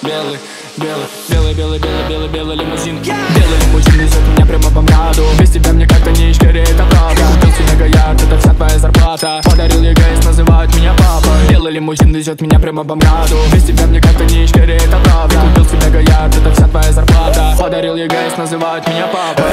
белый, белый, белый, белый, белый, белый, белый лимузин. Белый лимузин везет меня прямо по МКАДу. Без тебя мне как-то не скорее, это правда. Купил себе Гоярд, это вся твоя зарплата. Подарил ЕГС, называют меня папой. Белый лимузин везет меня прямо по МКАДу. Без тебя мне как-то не скорее, это правда. Купил себе Гоярд, это вся твоя зарплата. Подарил ЕГС, называют меня папой.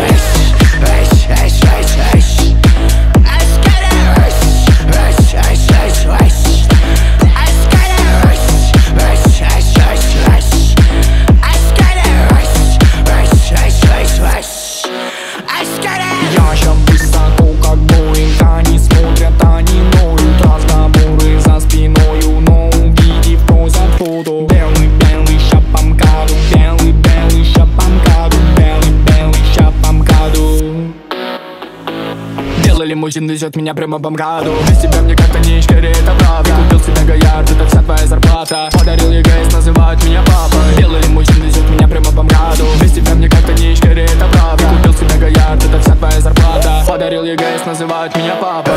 Я ща высоко, как Боинг. Они смотрят, они ноют. Разговоры за спиною, но увидев, просят фото. Белый, белый, ща по МКАДу. Белый, белый, ща по МКАДу. Белый, белый, ща по МКАДу. Белый лимузин везет меня прямо по МКАДу. Без тебя мне как-то не скорее, это правда. Купил себе Гоярд, это вся твоя зарплата. Подарил ЕГС, называют меня папой. Белый лимузин везет меня прямо по МКАДу. Без тебя мне как-то не скорее, это правда. Купил себе Гоярд, это вся твоя зарплата. Подарил ЕГС, называют меня папой.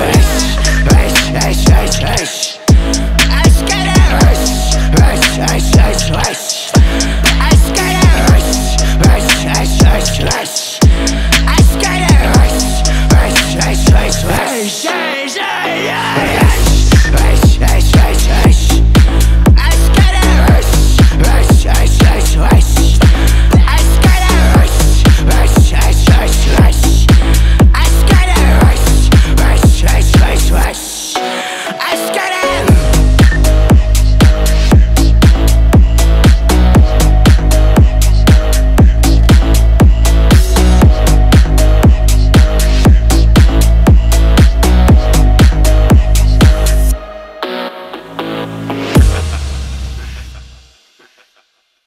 I